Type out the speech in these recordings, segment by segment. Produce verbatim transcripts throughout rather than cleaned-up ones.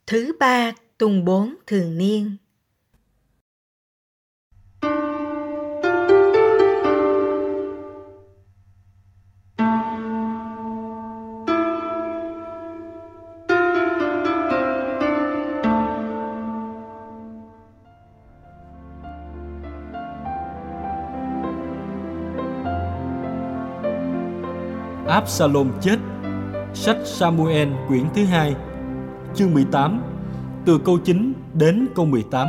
Thứ ba tuần bốn thường niên. Absalom chết. Sách Samuel quyển thứ hai, chương mười tám, từ câu chín đến câu mười tám.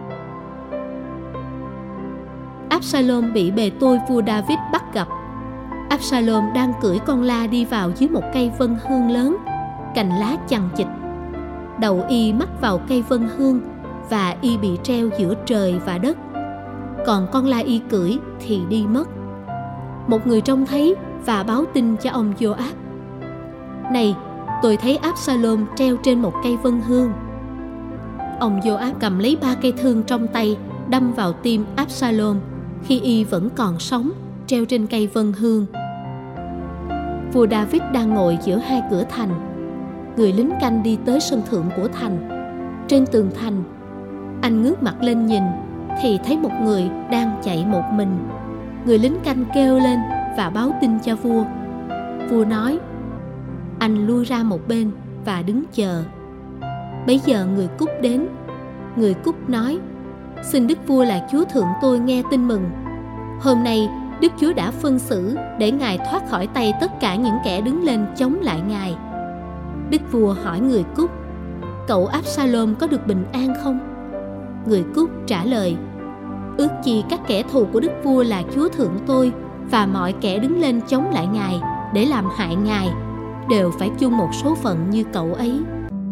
Absalom bị bề tôi vua David bắt gặp. Absalom đang cưỡi con la đi vào dưới một cây vân hương lớn, cành lá chằng chịt. Đầu y mắc vào cây vân hương và y bị treo giữa trời và đất. Còn con la y cưỡi thì đi mất. Một người trông thấy và báo tin cho ông Joab: "Này, tôi thấy Absalom treo trên một cây vân hương." Ông Joab cầm lấy ba cây thương trong tay, đâm vào tim Absalom khi y vẫn còn sống, treo trên cây vân hương. Vua David đang ngồi giữa hai cửa thành. Người lính canh đi tới sân thượng của thành. Trên tường thành, anh ngước mặt lên nhìn thì thấy một người đang chạy một mình. Người lính canh kêu lên và báo tin cho vua. Vua nói: "Anh lui ra một bên và đứng chờ." Bấy giờ người Cúc đến. Người Cúc nói: "Xin đức vua là chúa thượng tôi nghe tin mừng. Hôm nay đức chúa đã phân xử để ngài thoát khỏi tay tất cả những kẻ đứng lên chống lại ngài." Đức vua hỏi người Cúc: "Cậu Absalom có được bình an không?" Người Cúc trả lời: "Ước chi các kẻ thù của đức vua là chúa thượng tôi và mọi kẻ đứng lên chống lại ngài để làm hại ngài đều phải chung một số phận như cậu ấy."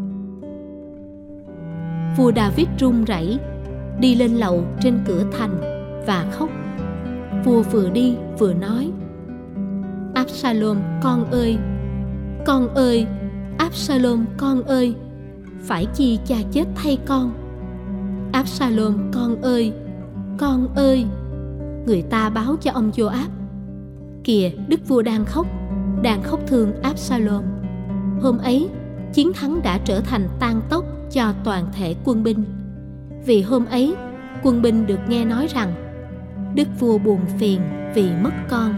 Vua David run rẩy đi lên lầu trên cửa thành và khóc. Vua vừa đi vừa nói: "Absalom con ơi, con ơi, Absalom con ơi, phải chi cha chết thay con? Absalom con ơi, con ơi." Người ta báo cho ông Joab: "Kìa, đức vua đang khóc, đang khóc thương Absalom." Hôm ấy, chiến thắng đã trở thành tang tóc cho toàn thể quân binh. Vì hôm ấy, quân binh được nghe nói rằng đức vua buồn phiền vì mất con.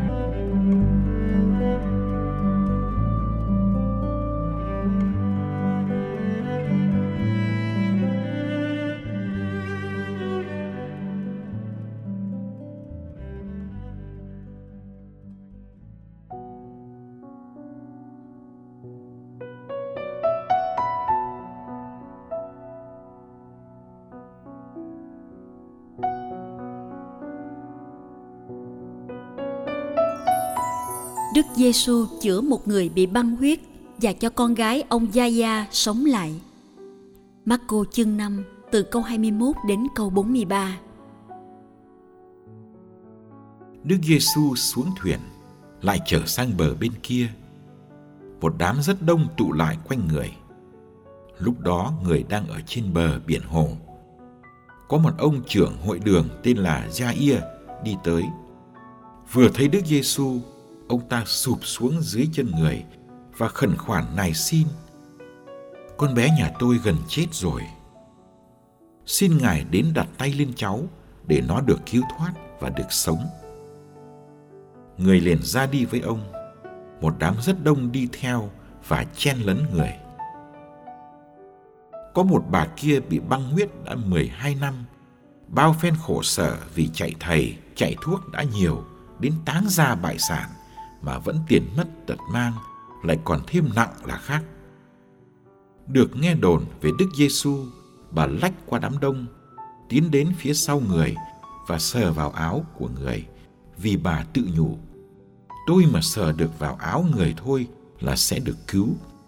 Đức Giêsu chữa một người bị băng huyết và cho con gái ông Gia-gia sống lại. Mác-cô chương năm từ câu hai mươi mốt đến câu bốn mươi ba. Đức Giêsu xuống thuyền, lại trở sang bờ bên kia. Một đám rất đông tụ lại quanh người. Lúc đó người đang ở trên bờ biển hồ. Có một ông trưởng hội đường tên là Gia-ia đi tới. Vừa thấy Đức Giêsu, ông ta sụp xuống dưới chân người và khẩn khoản nài xin: "Con bé nhà tôi gần chết rồi. Xin ngài đến đặt tay lên cháu để nó được cứu thoát và được sống." Người liền ra đi với ông. Một đám rất đông đi theo và chen lấn người. Có một bà kia bị băng huyết đã mười hai năm, bao phen khổ sở vì chạy thầy, chạy thuốc đã nhiều đến táng ra bại sản, mà vẫn tiền mất tật mang, lại còn thêm nặng là khác. Được nghe đồn về Đức Giêsu, bà lách qua đám đông, tiến đến phía sau người và sờ vào áo của người, vì bà tự nhủ: "Tôi mà sờ được vào áo người thôi là sẽ được cứu."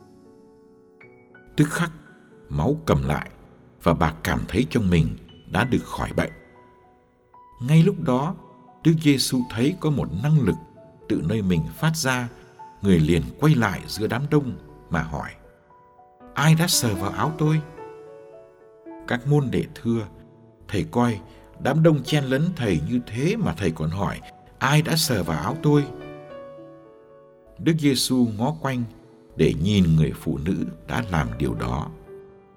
Tức khắc máu cầm lại và bà cảm thấy trong mình đã được khỏi bệnh. Ngay lúc đó, Đức Giêsu thấy có một năng lực tự nơi mình phát ra. Người liền quay lại giữa đám đông mà hỏi: "Ai đã sờ vào áo tôi?" Các môn đệ thưa: "Thầy coi, đám đông chen lấn thầy như thế mà thầy còn hỏi: Ai đã sờ vào áo tôi?" Đức Giêsu ngó quanh để nhìn người phụ nữ đã làm điều đó.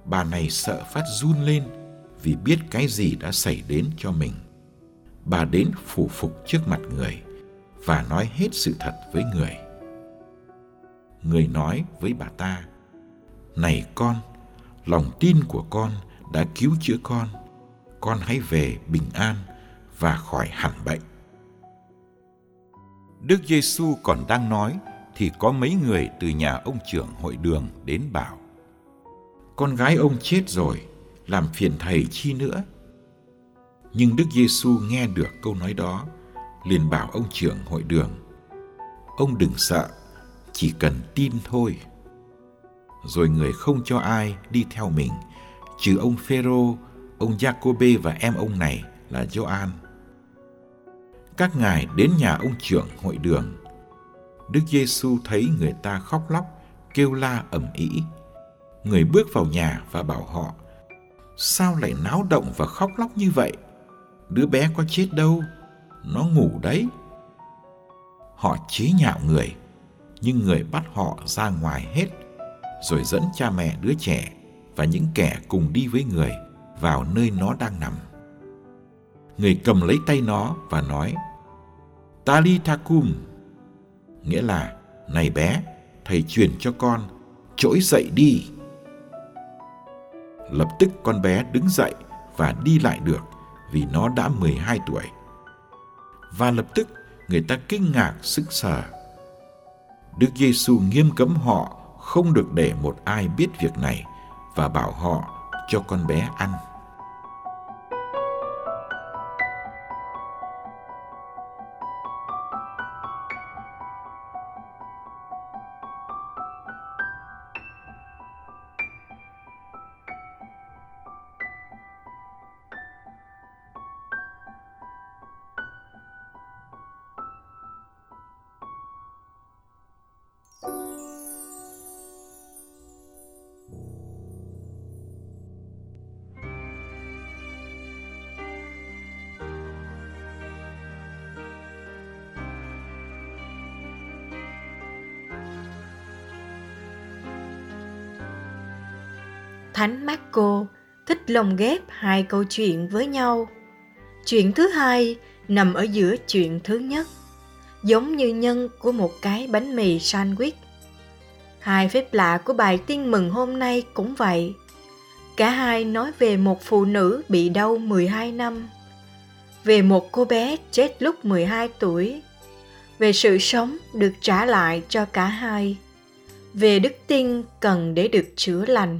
Bà này sợ phát run lên vì biết cái gì đã xảy đến cho mình. Bà đến phủ phục trước mặt người và nói hết sự thật với người. Người nói với bà ta: "Này con, lòng tin của con đã cứu chữa con. Con hãy về bình an và khỏi hẳn bệnh." Đức Giêsu còn đang nói thì có mấy người từ nhà ông trưởng hội đường đến bảo: "Con gái ông chết rồi, làm phiền thầy chi nữa?" Nhưng Đức Giêsu nghe được câu nói đó, liền bảo ông trưởng hội đường: "Ông đừng sợ, chỉ cần tin thôi." Rồi người không cho ai đi theo mình, trừ ông Phêrô, ông Giacôbê và em ông này là Gioan. Các ngài đến nhà ông trưởng hội đường. Đức Giêsu thấy người ta khóc lóc, kêu la ầm ĩ. Người bước vào nhà và bảo họ: "Sao lại náo động và khóc lóc như vậy? Đứa bé có chết đâu, nó ngủ đấy." Họ chế nhạo người, nhưng người bắt họ ra ngoài hết, rồi dẫn cha mẹ đứa trẻ và những kẻ cùng đi với người vào nơi nó đang nằm. Người cầm lấy tay nó và nói: "Talitha cum", nghĩa là: "Này bé, thầy truyền cho con, trỗi dậy đi." Lập tức con bé đứng dậy và đi lại được, vì nó đã mười hai tuổi. Và lập tức người ta kinh ngạc sững sờ. Đức Giêsu nghiêm cấm họ không được để một ai biết việc này và bảo họ cho con bé ăn. Thánh Marco thích lồng ghép hai câu chuyện với nhau. Chuyện thứ hai nằm ở giữa chuyện thứ nhất, giống như nhân của một cái bánh mì sandwich. Hai phép lạ của bài tin mừng hôm nay cũng vậy. Cả hai nói về một phụ nữ bị đau mười hai năm, về một cô bé chết lúc mười hai tuổi, về sự sống được trả lại cho cả hai, về đức tin cần để được chữa lành.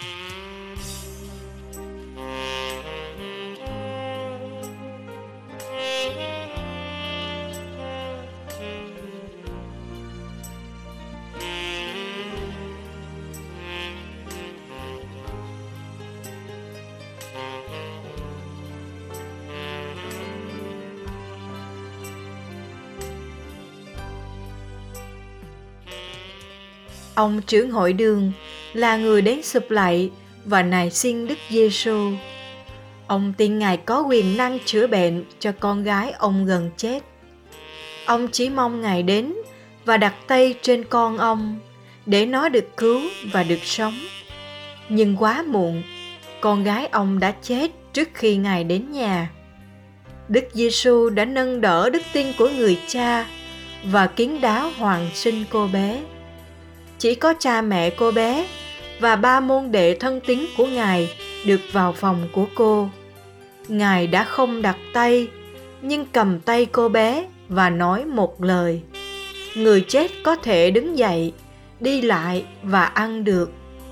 Ông trưởng hội đường là người đến sụp lạy và nài xin Đức Giêsu. Ông tin Ngài có quyền năng chữa bệnh cho con gái ông gần chết. Ông chỉ mong Ngài đến và đặt tay trên con ông để nó được cứu và được sống. Nhưng quá muộn, con gái ông đã chết trước khi Ngài đến nhà. Đức Giêsu đã nâng đỡ đức tin của người cha và kín đáo hoàn sinh cô bé. Chỉ có cha mẹ cô bé và ba môn đệ thân tín của Ngài được vào phòng của cô. Ngài đã không đặt tay, nhưng cầm tay cô bé và nói một lời: người chết có thể đứng dậy, đi lại và ăn được.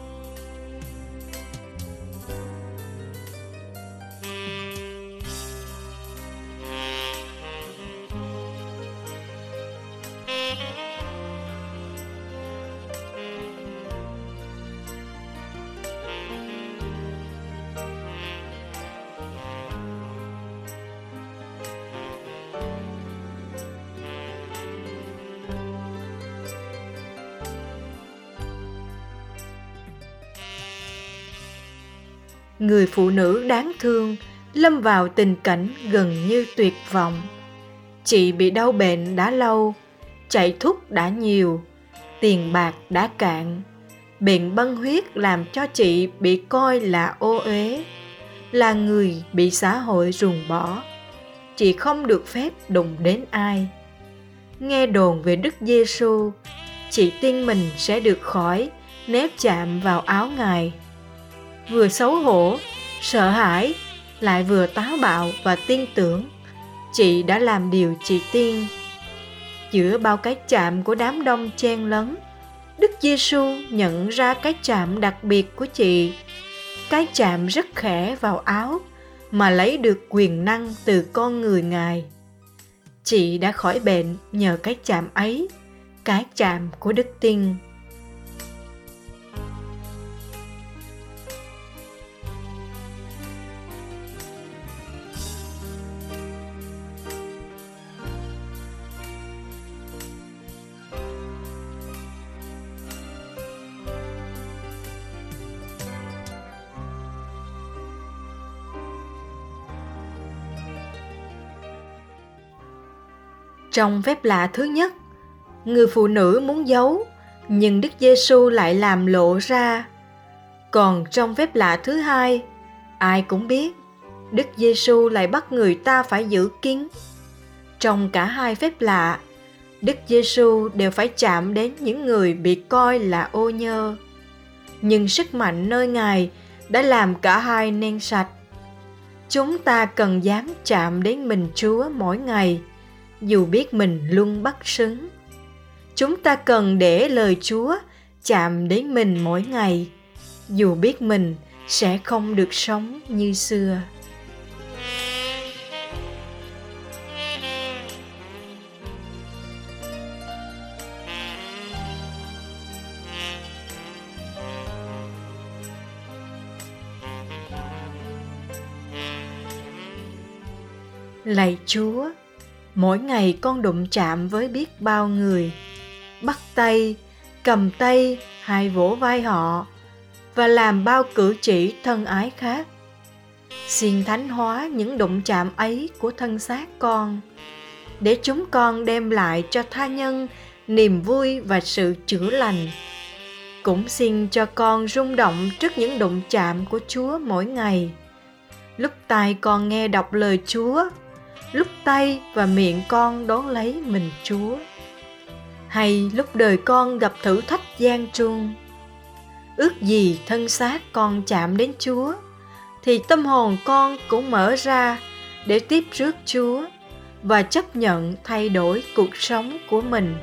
Người phụ nữ đáng thương lâm vào tình cảnh gần như tuyệt vọng. Chị bị đau bệnh đã lâu, chạy thuốc đã nhiều, tiền bạc đã cạn, Bệnh băng huyết làm cho chị bị coi là ô uế, là người bị xã hội ruồng bỏ. Chị không được phép đụng đến ai. Nghe đồn về Đức Giêsu, chị tin mình sẽ được khỏi nếu chạm vào áo Ngài. Vừa xấu hổ, sợ hãi, lại vừa táo bạo và tin tưởng, chị đã làm điều chị tin. Giữa bao cái chạm của đám đông chen lấn, Đức Giêsu nhận ra cái chạm đặc biệt của chị, cái chạm rất khẽ vào áo mà lấy được quyền năng từ con người Ngài. Chị đã khỏi bệnh nhờ cái chạm ấy, cái chạm của đức tin. Trong phép lạ thứ nhất, người phụ nữ muốn giấu, nhưng Đức Giêsu lại làm lộ ra. Còn trong phép lạ thứ hai, ai cũng biết, Đức Giêsu lại bắt người ta phải giữ kín. Trong cả hai phép lạ, Đức Giêsu đều phải chạm đến những người bị coi là ô nhơ. Nhưng sức mạnh nơi Ngài đã làm cả hai nên sạch. Chúng ta cần dám chạm đến mình Chúa mỗi ngày, dù biết mình luôn bất xứng. Chúng ta cần để lời Chúa chạm đến mình mỗi ngày, dù biết mình sẽ không được sống như xưa. Lạy Chúa, mỗi ngày con đụng chạm với biết bao người, bắt tay, cầm tay hay vỗ vai họ và làm bao cử chỉ thân ái khác. Xin thánh hóa những đụng chạm ấy của thân xác con, để chúng con đem lại cho tha nhân niềm vui và sự chữa lành. Cũng xin cho con rung động trước những đụng chạm của Chúa mỗi ngày. Lúc tai con nghe đọc lời Chúa, lúc tay và miệng con đón lấy mình Chúa, hay lúc đời con gặp thử thách gian truân. Ước gì thân xác con chạm đến Chúa, thì tâm hồn con cũng mở ra để tiếp rước Chúa và chấp nhận thay đổi cuộc sống của mình.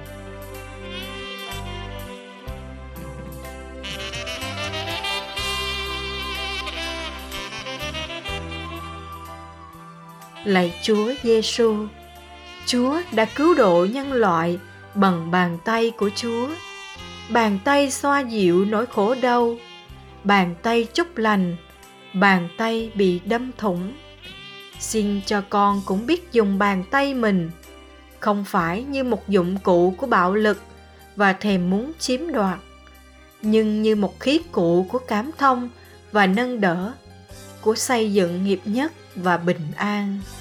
Lạy Chúa Giêsu, Chúa đã cứu độ nhân loại bằng bàn tay của Chúa. Bàn tay xoa dịu nỗi khổ đau, bàn tay chúc lành, bàn tay bị đâm thủng. Xin cho con cũng biết dùng bàn tay mình, không phải như một dụng cụ của bạo lực và thèm muốn chiếm đoạt, nhưng như một khí cụ của cảm thông và nâng đỡ, của xây dựng nghiệp nhất và bình an.